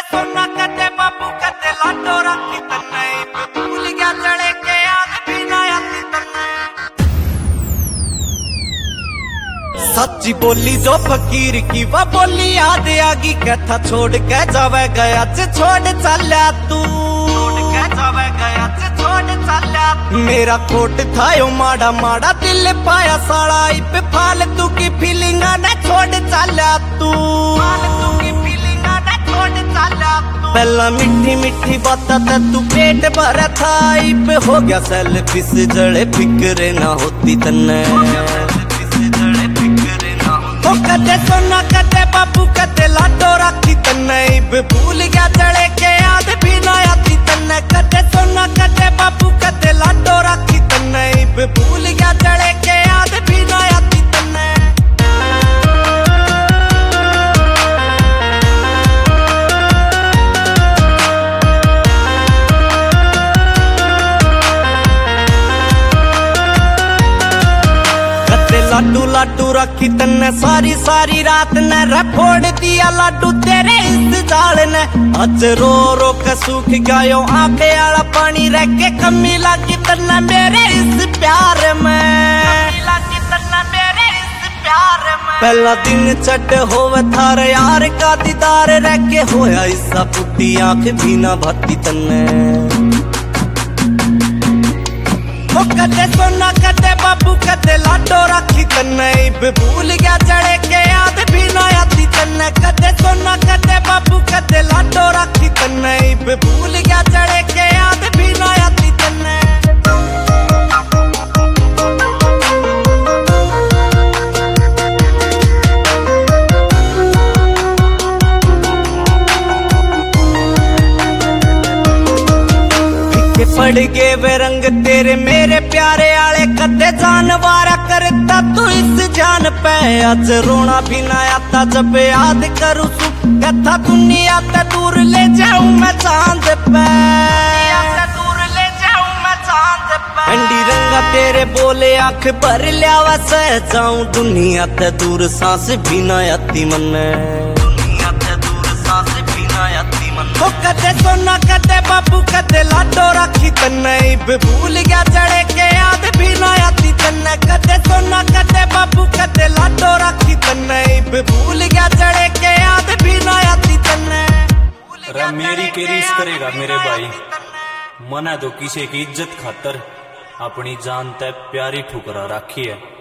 सोना कदे बाबू कदे लाडो रखी तन्ने भूल गया जड़े के याद भी ना आती तन्ने। सच्ची बोली जो फकीर की वह बोली याद आगी कथा छोड़ के जावे गया छोड़ चला तू मेरा खोट था यो माड़ा माड़ा दिल पाया साड़ा इप फालतू की फीलिंग न छोड़ चला तू पहला मीठी मीठी बात तू पेट भरा था इप हो गया सेल्फिश जड़े फिक्र ना होती तन्ने। ओ कदे सोना कदे बाबू कदे लाडो रखी तन्ने भूल गया जड़े के याद भी ना आती तन्ने। कदे सोना कदे बाबू कदे लाडो रखी तन्ने भूल गया जड़े के याद भी ना आती तन्ने। लाडू लाडू रखी तन्ने सारी सारी रात ने फोड़ दिया लाडू तेरे इस जाल ने अज रो रो के सूख गयो आंखे आला पानी रह के कमी लगी तन्ने मेरे इस प्यार में पहला दिन चट होवे थारे यार का दीदार रह के होया इसा पुट्टी आंख भी ना भती तन्ने। ओ कदे सोना कदे बाबू कदे लाडो रखी तन्ने भूल गया जड़े के याद भी ना आती तन्ने। कदे सोना कदे बाबू कदे लाडो रखी तन्ने भूल गया जड़े के याद भी ना आती तन्ने। पड़ गए वे रंग तेरे मेरे प्यारे आले कदे जानवारा करता तू इस जान पे आज रोना भी ना आता जब याद करूँ कथा दुनिया ते दूर ले जाऊं मैं चांद पे अंडी रंगा तेरे बोले आंख भर लिया वैसे जाऊं दुनिया ते दूर सांस भी ना आती मन्ने। ओ कदे सोना कदे बाबू कदे लाडो रखी तन्ने भूल गया जड़े के याद भी ना आती तन्ने। कदे सोना कदे बाबू कदे लाडो रखी तन्ने भूल गया जड़े के याद भी ना आती तन्ने। अरे मेरी के रीस करेगा मेरे भाई मना तो किसी की इज्जत खातर अपनी जान तय प्यारी ठुकरा रखी है।